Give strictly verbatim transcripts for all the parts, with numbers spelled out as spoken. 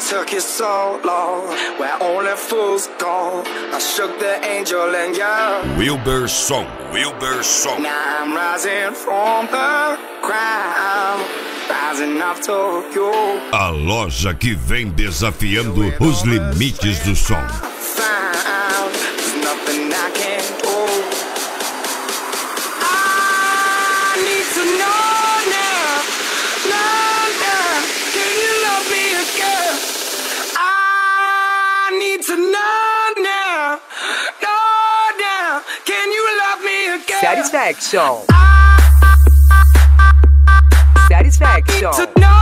took you so low, where only fools go. I shook the angel and you. Wilber Som, Wilber Som. Now I'm rising from the ground, rising up to you. A loja que vem desafiando os limites do som. Found, there's nothing I can't do. I need to know now, now, now. Can you love me again? I need to know now, know now. Can you love me again? Satisfaction. I Satisfaction. need to know.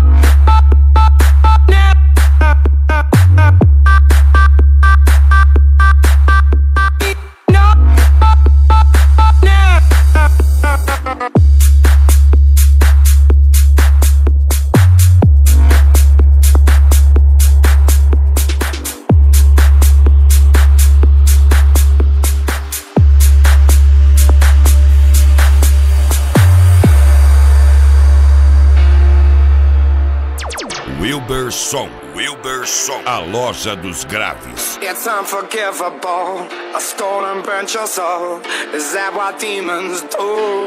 Wilber Som, Wilber Som, a loja dos graves. It's unforgivable. I stole and burnt your soul. Is that what demons do?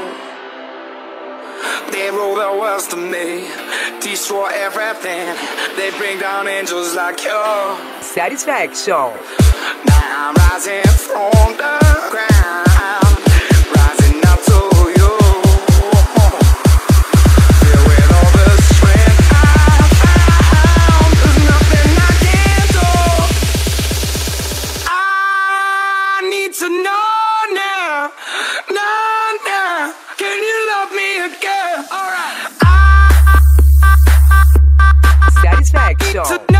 They rule the world to me, destroy everything. They bring down angels like you. Satisfaction. Now I'm rising from the ground, rising up to you. Filled with all the strength I found, there's nothing I can't do. I need to know now, now, now. Can you love me again? Alright. I Satisfaction. need to know.